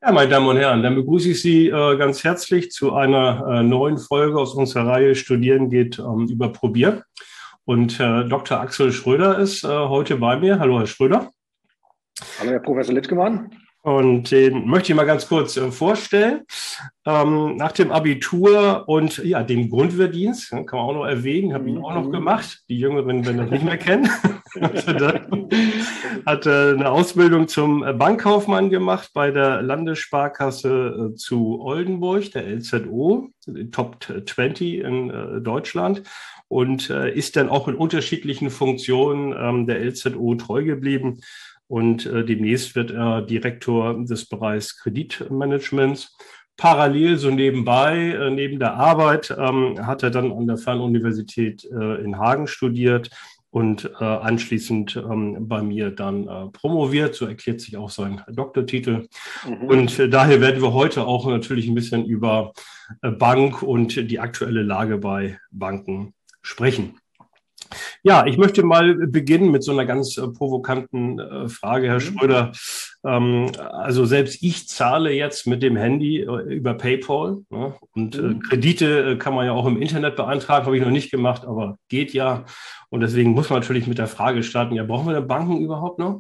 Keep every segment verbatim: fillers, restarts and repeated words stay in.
Ja, meine Damen und Herren, dann begrüße ich Sie äh, ganz herzlich zu einer äh, neuen Folge aus unserer Reihe Studieren geht ähm, über Probier. Und äh, Doktor Axel Schröder ist äh, heute bei mir. Hallo, Herr Schröder. Hallo, Herr Professor Littgemann. Und den möchte ich mal ganz kurz äh, vorstellen. Ähm, nach dem Abitur und ja, dem Grundwehrdienst, kann man auch noch erwähnen, habe ich auch noch gemacht. Die Jüngeren werden das nicht mehr kennen. Hatte eine Ausbildung zum Bankkaufmann gemacht bei der Landessparkasse äh, zu Oldenburg, der L Z O, Top zwanzig in äh, Deutschland. Und äh, ist dann auch in unterschiedlichen Funktionen ähm, der L Z O treu geblieben. Und äh, demnächst wird er Direktor des Bereichs Kreditmanagements. Parallel, so nebenbei, äh, neben der Arbeit, ähm, hat er dann an der Fernuniversität äh, in Hagen studiert und äh, anschließend ähm, bei mir dann äh, promoviert. So erklärt sich auch sein Doktortitel. Mhm. Und äh, daher werden wir heute auch natürlich ein bisschen über äh, Bank und die aktuelle Lage bei Banken sprechen. Ja, ich möchte mal beginnen mit so einer ganz äh, provokanten äh, Frage, Herr mhm. Schröder. Ähm, also selbst ich zahle jetzt mit dem Handy äh, über PayPal, ne? Und mhm. äh, Kredite äh, kann man ja auch im Internet beantragen, habe ich noch nicht gemacht, aber geht ja. Und deswegen muss man natürlich mit der Frage starten, ja, brauchen wir denn Banken überhaupt noch?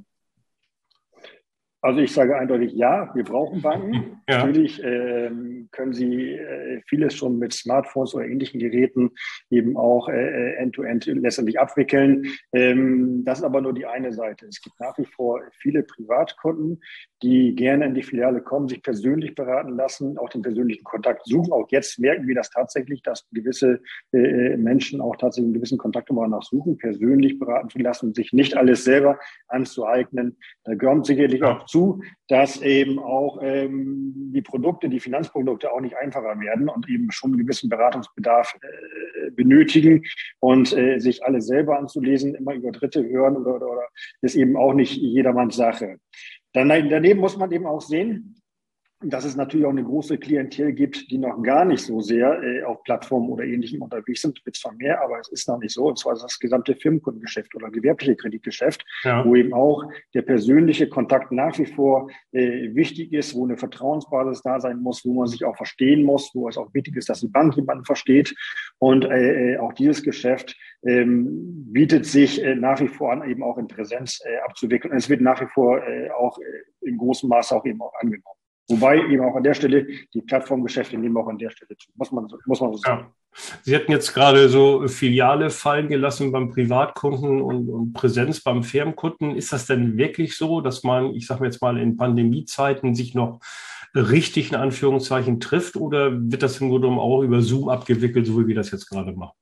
Also ich sage eindeutig ja, wir brauchen Banken. Ja. Natürlich ähm, können sie äh, vieles schon mit Smartphones oder ähnlichen Geräten eben auch äh, end-to-end letztendlich abwickeln. Ähm, das ist aber nur die eine Seite. Es gibt nach wie vor viele Privatkunden, die gerne in die Filiale kommen, sich persönlich beraten lassen, auch den persönlichen Kontakt suchen. Auch jetzt merken wir das tatsächlich, dass gewisse äh, Menschen auch tatsächlich einen gewissen Kontakt immer nach suchen, persönlich beraten zu lassen, sich nicht alles selber anzueignen. Da gehört sicherlich ja. auch zu, dass eben auch ähm, die Produkte, die Finanzprodukte auch nicht einfacher werden und eben schon einen gewissen Beratungsbedarf äh, benötigen und äh, sich alle selber anzulesen, immer über Dritte hören oder, oder, oder ist eben auch nicht jedermanns Sache. Dann daneben muss man eben auch sehen, dass es natürlich auch eine große Klientel gibt, die noch gar nicht so sehr äh, auf Plattformen oder Ähnlichem unterwegs sind. Es wird zwar mehr, aber es ist noch nicht so. Und zwar das gesamte Firmenkundengeschäft oder gewerbliche Kreditgeschäft, ja. wo eben auch der persönliche Kontakt nach wie vor äh, wichtig ist, wo eine Vertrauensbasis da sein muss, wo man sich auch verstehen muss, wo es auch wichtig ist, dass die Bank jemanden versteht. Und äh, auch dieses Geschäft ähm, bietet sich äh, nach wie vor an, eben auch in Präsenz äh, abzuwickeln. Und es wird nach wie vor äh, auch äh, in großem Maße auch eben auch angenommen. Wobei eben auch an der Stelle die Plattformgeschäfte nehmen auch an der Stelle zu. Muss man, muss man so sagen. Ja. Sie hatten jetzt gerade so Filiale fallen gelassen beim Privatkunden und, und Präsenz beim Firmenkunden. Ist das denn wirklich so, dass man, ich sage jetzt mal, in Pandemiezeiten sich noch richtig in Anführungszeichen trifft? Oder wird das im Grunde genommen auch über Zoom abgewickelt, so wie wir das jetzt gerade machen?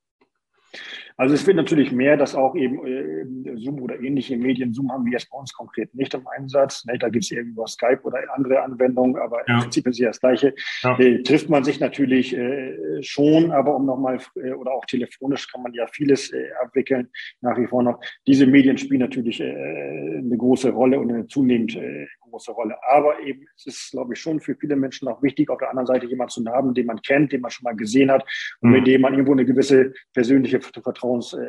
Also es wird natürlich mehr, dass auch eben äh, Zoom oder ähnliche Medien, Zoom haben wir jetzt bei uns konkret nicht im Einsatz. Ne? Da gibt es irgendwo Skype oder andere Anwendungen, aber ja. im Prinzip ist ja das Gleiche. Ja. Äh, trifft man sich natürlich äh, schon, aber um nochmal, äh, oder auch telefonisch kann man ja vieles äh, abwickeln, nach wie vor noch. Diese Medien spielen natürlich äh, eine große Rolle und eine zunehmend äh, große Rolle. Aber eben, es ist, glaube ich, schon für viele Menschen auch wichtig, auf der anderen Seite jemanden zu haben, den man kennt, den man schon mal gesehen hat und mhm. mit dem man irgendwo eine gewisse persönliche Vertrauensbasis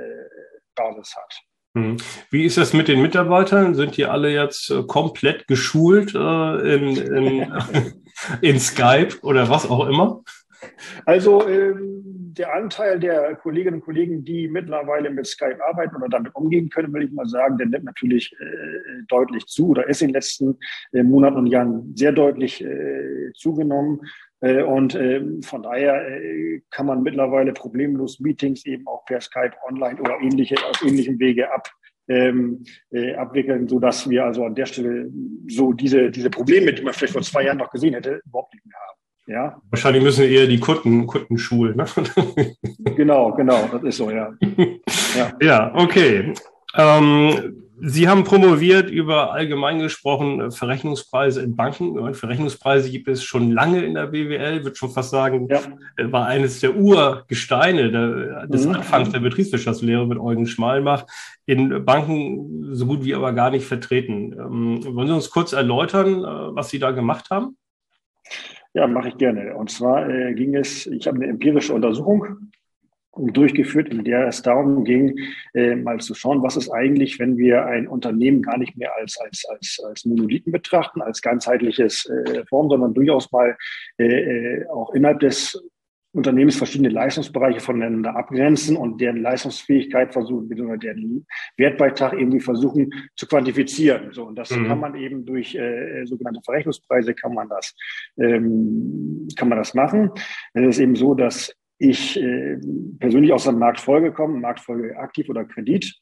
hat. Wie ist das mit den Mitarbeitern? Sind die alle jetzt komplett geschult äh, in, in, in Skype oder was auch immer? Also ähm, der Anteil der Kolleginnen und Kollegen, die mittlerweile mit Skype arbeiten oder damit umgehen können, will ich mal sagen, der nimmt natürlich äh, deutlich zu oder ist in den letzten äh, Monaten und Jahren sehr deutlich äh, zugenommen. Äh, und äh, von daher äh, kann man mittlerweile problemlos Meetings eben auch per Skype online oder ähnliche, auf ähnlichem Wege ab. Ähm, äh, abwickeln, sodass wir also an der Stelle so diese, diese Probleme, die man vielleicht vor zwei Jahren noch gesehen hätte, überhaupt nicht mehr haben. Ja. Wahrscheinlich müssen eher die Kunden, Kunden schulen. Ne? Genau, genau, das ist so, ja. Ja, ja, okay. Ähm, Sie haben promoviert über allgemein gesprochen Verrechnungspreise in Banken. Verrechnungspreise gibt es schon lange in der B W L, würde schon fast sagen, ja. war eines der Urgesteine der, des mhm. Anfangs der Betriebswirtschaftslehre mit Eugen Schmallenbach. In Banken so gut wie aber gar nicht vertreten. Ähm, wollen Sie uns kurz erläutern, was Sie da gemacht haben? Ja, mache ich gerne. Und zwar äh, ging es, ich habe eine empirische Untersuchung durchgeführt, in der es darum ging, äh, mal zu schauen, was ist eigentlich, wenn wir ein Unternehmen gar nicht mehr als, als, als, als Monolithen betrachten, als ganzheitliches äh, Form, sondern durchaus mal äh, auch innerhalb des Unternehmens verschiedene Leistungsbereiche voneinander abgrenzen und deren Leistungsfähigkeit versuchen, deren Wertbeitrag irgendwie versuchen zu quantifizieren. So, und das mhm. kann man eben durch äh, sogenannte Verrechnungspreise kann man das, ähm, kann man das machen. Es ist eben so, dass ich äh, persönlich aus der Marktfolge komme, Marktfolge aktiv oder Kredit.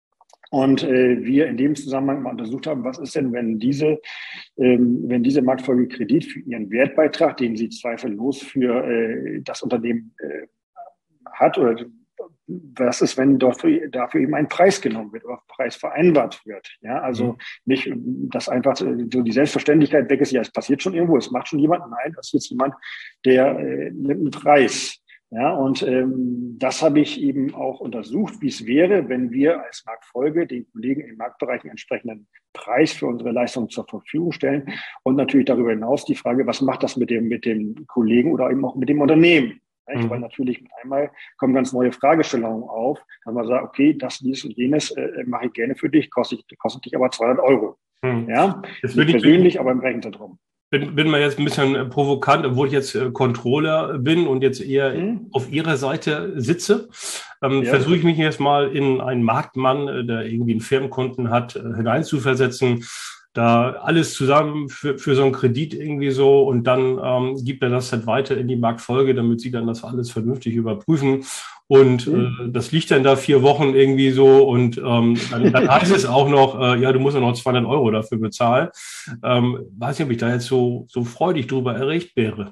Und äh, wir in dem Zusammenhang mal untersucht haben, was ist denn, wenn diese, ähm, wenn diese Marktfolge Kredit für ihren Wertbeitrag, den sie zweifellos für äh, das Unternehmen äh, hat, oder was ist, wenn dafür, dafür eben ein Preis genommen wird oder Preis vereinbart wird. Ja, also mhm. nicht, dass einfach so die Selbstverständlichkeit weg ist, ja, es passiert schon irgendwo, es macht schon jemand. Nein, das ist jetzt jemand, der äh, nimmt einen Preis. Ja, und ähm, das habe ich eben auch untersucht, wie es wäre, wenn wir als Marktfolge den Kollegen im Marktbereich einen entsprechenden Preis für unsere Leistung zur Verfügung stellen. Und natürlich darüber hinaus die Frage, was macht das mit dem, mit dem Kollegen oder eben auch mit dem Unternehmen? Mhm. Weil natürlich mit einmal kommen ganz neue Fragestellungen auf, dass man sagt, okay, das, dies und jenes äh, mache ich gerne für dich, kostet, kostet dich aber zweihundert Euro. Mhm. Ja, das nicht persönlich, aber im Rechenzentrum. Bin, bin mal jetzt ein bisschen provokant, obwohl ich jetzt äh, Controller bin und jetzt eher mhm. auf Ihrer Seite sitze. Ähm, ja. Versuche ich mich jetzt mal in einen Marktmann, der irgendwie einen Firmenkunden hat, äh, hineinzuversetzen. Da alles zusammen für, für so einen Kredit irgendwie so und dann ähm, gibt er das halt weiter in die Marktfolge, damit sie dann das alles vernünftig überprüfen. Und mhm. äh, das liegt dann da vier Wochen irgendwie so und ähm, dann, dann heißt es auch noch, äh, ja, du musst ja noch zweihundert Euro dafür bezahlen. Ähm, weiß nicht, ob ich da jetzt so, so freudig drüber erregt wäre.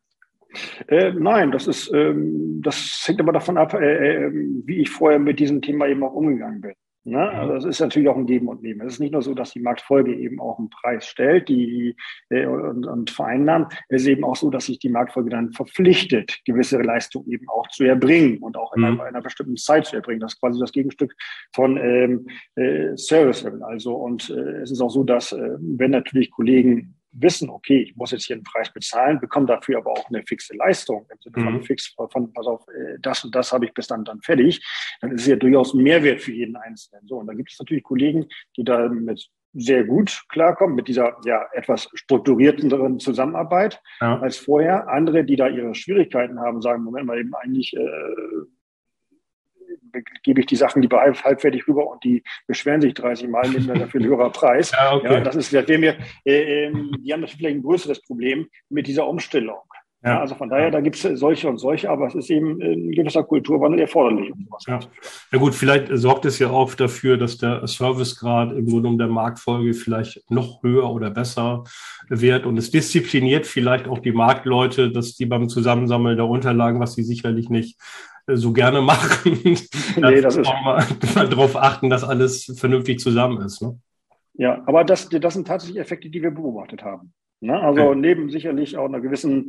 Äh, nein, das ist, ähm, das hängt aber davon ab, äh, äh, wie ich vorher mit diesem Thema eben auch umgegangen bin. Ne? Also es ist natürlich auch ein Geben und Nehmen. Es ist nicht nur so, dass die Marktfolge eben auch einen Preis stellt die, äh, und, und vereinnahmt. Es ist eben auch so, dass sich die Marktfolge dann verpflichtet, gewisse Leistungen eben auch zu erbringen und auch in mhm. einer, einer bestimmten Zeit zu erbringen. Das ist quasi das Gegenstück von ähm, äh, Service Level. Also und äh, es ist auch so, dass äh, wenn natürlich Kollegen wissen, okay, ich muss jetzt hier einen Preis bezahlen, bekomme dafür aber auch eine fixe Leistung, im Sinne von mhm. fix, von, pass auf, das und das habe ich bis dann dann fertig, dann ist es ja durchaus ein Mehrwert für jeden Einzelnen. So, und dann gibt es natürlich Kollegen, die damit sehr gut klarkommen, mit dieser ja etwas strukturierteren Zusammenarbeit ja. als vorher. Andere, die da ihre Schwierigkeiten haben, sagen, Moment mal eben eigentlich, äh, gebe ich die Sachen lieber halbfertig rüber und die beschweren sich dreißig Mal, nehmen dann dafür einen höheren Preis. Ja, okay. Ja, das ist, das wäre mir, äh, die haben natürlich vielleicht ein größeres Problem mit dieser Umstellung. Ja. Ja, also von daher, da gibt es solche und solche, aber es ist eben ein gewisser Kulturwandel erforderlich. Um sowas ja. ja gut, vielleicht sorgt es ja auch dafür, dass der Servicegrad im Grunde um der Marktfolge vielleicht noch höher oder besser wird und es diszipliniert vielleicht auch die Marktleute, dass die beim Zusammensammeln der Unterlagen, was sie sicherlich nicht so gerne machen, nee, das ist mal, mal darauf achten, dass alles vernünftig zusammen ist. Ne? Ja, aber das, das sind tatsächlich Effekte, die wir beobachtet haben. Ne? Also okay. neben sicherlich auch einer gewissen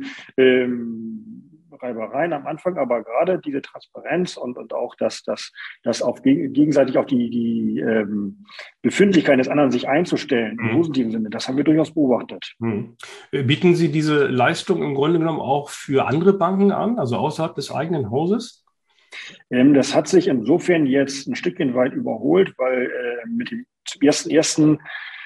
ähm, Reibereien am Anfang, aber gerade diese Transparenz und, und auch das, das, das auf gegenseitig auf die, die ähm, Befindlichkeit des anderen sich einzustellen, mhm. im positiven Sinne, das haben wir durchaus beobachtet. Mhm. Bieten Sie diese Leistung im Grunde genommen auch für andere Banken an, also außerhalb des eigenen Hauses? Ähm, das hat sich insofern jetzt ein Stückchen weit überholt, weil äh, mit dem ersten ersten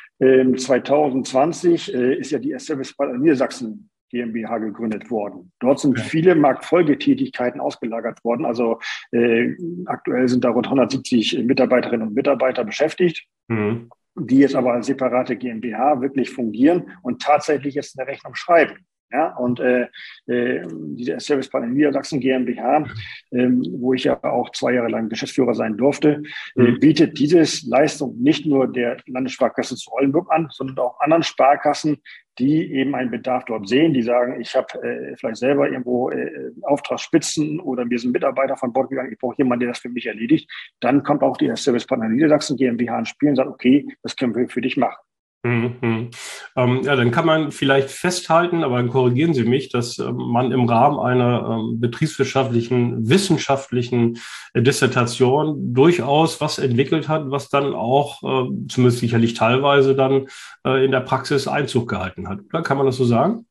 zwanzig zwanzig äh, ist ja die Service Niedersachsen GmbH gegründet worden. Dort sind okay. viele Marktfolgetätigkeiten ausgelagert worden. Also äh, aktuell sind da rund hundertsiebzig Mitarbeiterinnen und Mitarbeiter beschäftigt, mhm. die jetzt aber als separate GmbH wirklich fungieren und tatsächlich jetzt eine Rechnung schreiben. Ja, und äh, äh, diese Servicepartner Niedersachsen GmbH, ähm, wo ich ja auch zwei Jahre lang Geschäftsführer sein durfte, äh, bietet dieses Leistung nicht nur der Landessparkasse zu Oldenburg an, sondern auch anderen Sparkassen, die eben einen Bedarf dort sehen, die sagen, ich habe äh, vielleicht selber irgendwo äh, Auftragsspitzen oder mir sind Mitarbeiter von Bord gegangen, ich brauche jemanden, der das für mich erledigt. Dann kommt auch die Servicepartner Niedersachsen GmbH ins Spiel und sagt, okay, das können wir für dich machen. Mhm. Ähm, ja, dann kann man vielleicht festhalten, aber dann korrigieren Sie mich, dass ähm, man im Rahmen einer ähm, betriebswirtschaftlichen, wissenschaftlichen äh, Dissertation durchaus was entwickelt hat, was dann auch, äh, zumindest sicherlich teilweise dann äh, in der Praxis Einzug gehalten hat. Oder kann man das so sagen?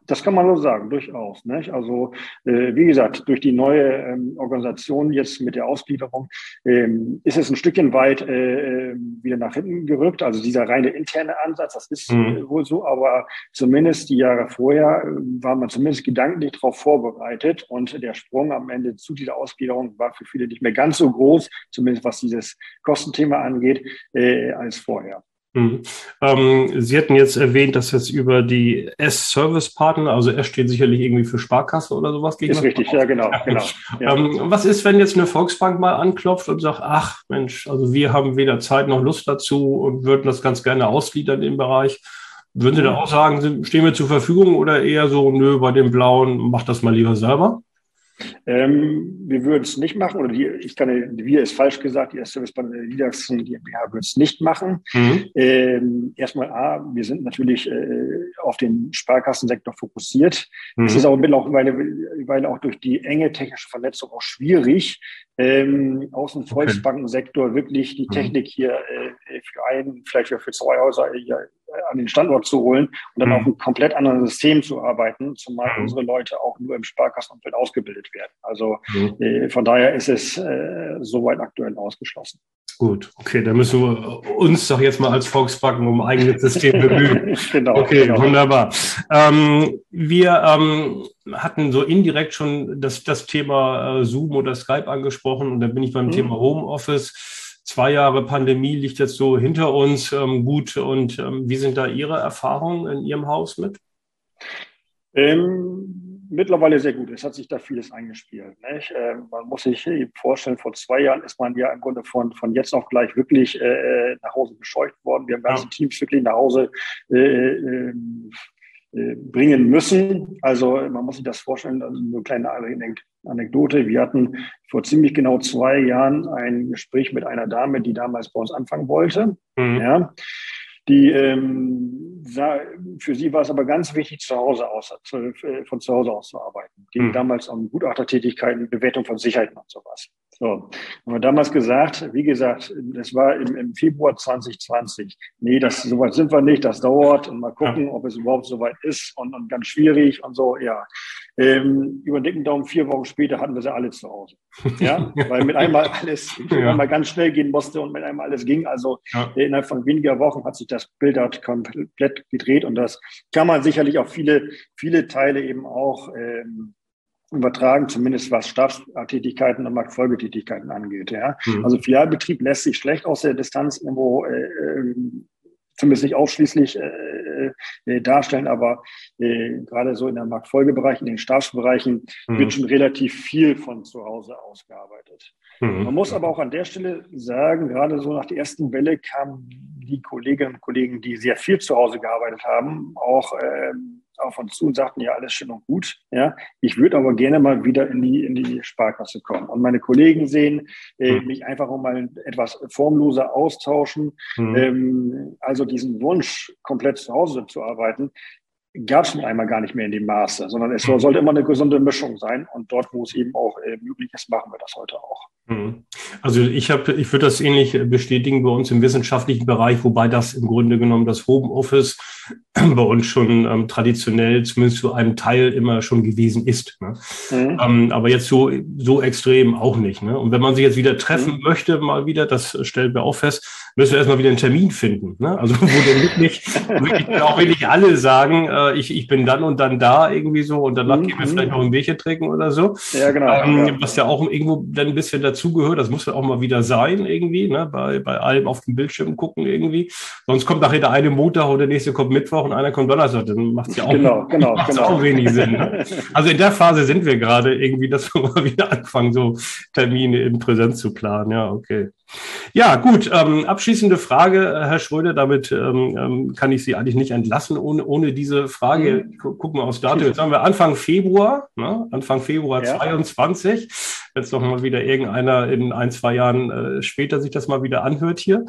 Das kann man so sagen, durchaus. Nicht? Also äh, wie gesagt, durch die neue ähm, Organisation jetzt mit der Ausgliederung ähm, ist es ein Stückchen weit äh, wieder nach hinten gerückt. Also dieser reine interne Ansatz, das ist Mhm. äh, wohl so, aber zumindest die Jahre vorher äh, war man zumindest gedanklich darauf vorbereitet und der Sprung am Ende zu dieser Ausgliederung war für viele nicht mehr ganz so groß, zumindest was dieses Kostenthema angeht, äh, als vorher. Mhm. Ähm, Sie hatten jetzt erwähnt, dass jetzt über die S-Service-Partner, also S steht sicherlich irgendwie für Sparkasse oder sowas. Ist richtig, ja genau. genau ja. Ähm, was ist, wenn jetzt eine Volksbank mal anklopft und sagt, ach Mensch, also wir haben weder Zeit noch Lust dazu und würden das ganz gerne ausgliedern im Bereich. Würden Sie da auch sagen, stehen wir zur Verfügung oder eher so, nö, bei den Blauen, macht das mal lieber selber? Ähm, wir würden es nicht machen, oder die, ich kann, wir ist falsch gesagt, die S-Service-Bank Niedersachsen GmbH würde es nicht machen. Mhm. Ähm, erstmal A, wir sind natürlich äh, auf den Sparkassensektor fokussiert. Mhm. Es ist aber mittlerweile, weil auch durch die enge technische Vernetzung auch schwierig, ähm, aus dem Volksbankensektor wirklich die Technik hier äh, für einen, vielleicht für zwei Häuser hier an den Standort zu holen und dann mhm. auf einem komplett anderen System zu arbeiten, zumal mhm. unsere Leute auch nur im Sparkassenumfeld ausgebildet werden. Also mhm. äh, von daher ist es äh, soweit aktuell ausgeschlossen. Gut, okay, dann müssen wir uns doch jetzt mal als Volksbanken um ein eigenes System bemühen. Genau. Okay, genau. Wunderbar. Ähm, wir ähm, hatten so indirekt schon das, das Thema äh, Zoom oder Skype angesprochen und dann bin ich beim mhm. Thema Homeoffice. Zwei Jahre Pandemie liegt jetzt so hinter uns. Ähm, gut, und ähm, wie sind da Ihre Erfahrungen in Ihrem Haus mit? Ähm, mittlerweile sehr gut. Es hat sich da vieles eingespielt. Nicht? Ähm, man muss sich vorstellen, vor zwei Jahren ist man ja im Grunde von, von jetzt auf gleich wirklich äh, nach Hause gescheucht worden. Wir haben ganze ja. Teams wirklich nach Hause äh, äh, bringen müssen. Also man muss sich das vorstellen, also eine kleine Anekdote. Wir hatten vor ziemlich genau zwei Jahren ein Gespräch mit einer Dame, die damals bei uns anfangen wollte. Mhm. Ja. Die, ähm, sah, für sie war es aber ganz wichtig, zu Hause aus, zu, von zu Hause aus zu arbeiten. Ging mhm. damals um Gutachtertätigkeiten, Bewertung von Sicherheiten und sowas. So, haben wir damals gesagt, wie gesagt, das war im, im Februar zwanzig zwanzig. Nee, das, so weit sind wir nicht, das dauert und mal gucken, ja. ob es überhaupt so weit ist und, und ganz schwierig und so, ja. Ähm, über den dicken Daumen, vier Wochen später hatten wir sie alle zu Hause. Ja, weil mit einmal alles, ja. einmal ganz schnell gehen musste und mit einmal alles ging. Also ja. innerhalb von weniger Wochen hat sich das Bild halt komplett gedreht und das kann man sicherlich auf viele, viele Teile eben auch ähm, übertragen, zumindest was Stabstätigkeiten und Marktfolgetätigkeiten angeht. Ja. Mhm. Also Filialbetrieb lässt sich schlecht aus der Distanz irgendwo äh, äh, zumindest nicht ausschließlich äh, äh, darstellen, aber äh, gerade so in der Marktfolgebereich, in den Stabsbereichen mhm. wird schon relativ viel von zu Hause aus gearbeitet. Mhm. Man muss aber auch an der Stelle sagen, gerade so nach der ersten Welle kamen die Kolleginnen und Kollegen, die sehr viel zu Hause gearbeitet haben, auch äh, auf uns zu und sagten, ja, alles schön und gut. Ja, ich würde aber gerne mal wieder in die, in die Sparkasse kommen und meine Kollegen sehen, äh, mich einfach auch mal etwas formloser austauschen. Mhm. Ähm, also diesen Wunsch, komplett zu Hause zu arbeiten, gab es nun einmal gar nicht mehr in dem Maße, sondern es mhm. sollte immer eine gesunde Mischung sein. Und dort, wo es eben auch äh, möglich ist, machen wir das heute auch. Also ich habe, ich würde das ähnlich bestätigen bei uns im wissenschaftlichen Bereich, wobei das im Grunde genommen das Homeoffice bei uns schon ähm, traditionell zumindest zu einem Teil immer schon gewesen ist. Ne? Mhm. Ähm, aber jetzt so so extrem auch nicht. Ne? Und wenn man sich jetzt wieder treffen mhm. möchte, mal wieder, das stellen wir auch fest, müssen wir erstmal wieder einen Termin finden. Ne? Also wo dann wirklich, wirklich auch wirklich alle sagen, äh, ich ich bin dann und dann da irgendwie so und danach mhm. gehen wir vielleicht noch ein Bierchen trinken oder so. Ja, genau. Ähm, ja. Was ja auch irgendwo dann ein bisschen dazugehört, das muss ja auch mal wieder sein irgendwie, ne? bei, bei allem auf dem Bildschirm gucken irgendwie. Sonst kommt nachher der eine Montag und der nächste kommt Mittwoch und einer kommt Donnerstag. Dann macht es ja auch, genau, genau, genau. auch wenig Sinn. Ne? Also in der Phase sind wir gerade irgendwie, dass wir mal wieder anfangen, so Termine in Präsenz zu planen. Ja, okay. Ja, gut. Ähm, abschließende Frage, Herr Schröder, damit ähm, kann ich Sie eigentlich nicht entlassen ohne, ohne diese Frage. Mhm. Gucken wir aufs Datum. Jetzt haben wir Anfang Februar, ne? Anfang Februar ja. zweiundzwanzig. Jetzt noch mal wieder irgendeiner in ein, zwei Jahren äh, später sich das mal wieder anhört hier.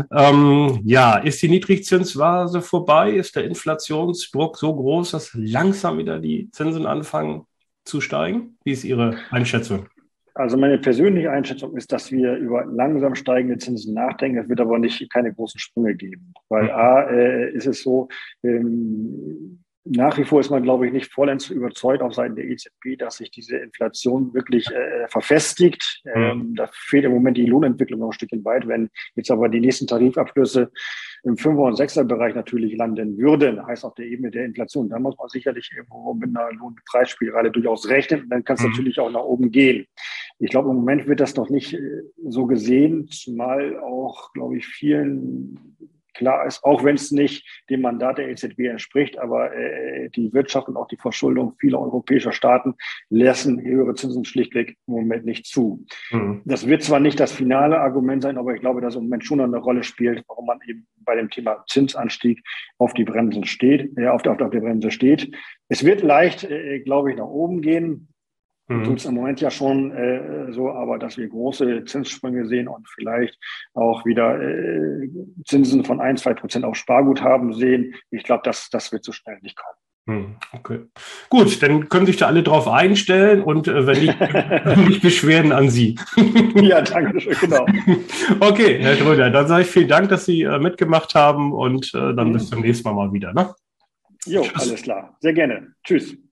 Ähm, ja, ist die Niedrigzinsphase vorbei? Ist der Inflationsdruck so groß, dass langsam wieder die Zinsen anfangen zu steigen? Wie ist Ihre Einschätzung? Also meine persönliche Einschätzung ist, dass wir über langsam steigende Zinsen nachdenken. Es wird aber nicht keine großen Sprünge geben, weil A, äh, ist es so, ähm, Nach wie vor ist man, glaube ich, nicht vollends überzeugt auf Seiten der E Z B, dass sich diese Inflation wirklich äh, verfestigt. Mhm. Ähm, da fehlt im Moment die Lohnentwicklung noch ein Stückchen weit. Wenn jetzt aber die nächsten Tarifabschlüsse im Fünfer- und Sechser-Bereich natürlich landen würden, heißt auf der Ebene der Inflation, dann muss man sicherlich irgendwo mit einer Lohnpreisspirale durchaus rechnen. Und dann kann es mhm. natürlich auch nach oben gehen. Ich glaube, im Moment wird das noch nicht äh, so gesehen, zumal auch, glaube ich, vielen klar ist, auch wenn es nicht dem Mandat der E Z B entspricht, aber äh, die Wirtschaft und auch die Verschuldung vieler europäischer Staaten lassen höhere Zinsen schlichtweg im Moment nicht zu. Mhm. Das wird zwar nicht das finale Argument sein, aber ich glaube, dass im Moment schon eine Rolle spielt, warum man eben bei dem Thema Zinsanstieg auf die Bremsen steht, äh, auf, der, auf der Bremse steht. Es wird leicht, äh, glaube ich, nach oben gehen. Mhm. Tut es im Moment ja schon äh, so, aber dass wir große Zinssprünge sehen und vielleicht auch wieder äh, Zinsen von ein, zwei Prozent auf Sparguthaben sehen, ich glaube, das, das wird so schnell nicht kommen. Okay. Gut, dann können sich da alle drauf einstellen und äh, wenn nicht, nicht Beschwerden an Sie. Ja, danke schön, genau. Okay, Herr Schröder, dann sage ich vielen Dank, dass Sie äh, mitgemacht haben und äh, dann mhm. bis zum nächsten Mal mal wieder. Ne? Jo, Tschüss. Alles klar. Sehr gerne. Tschüss.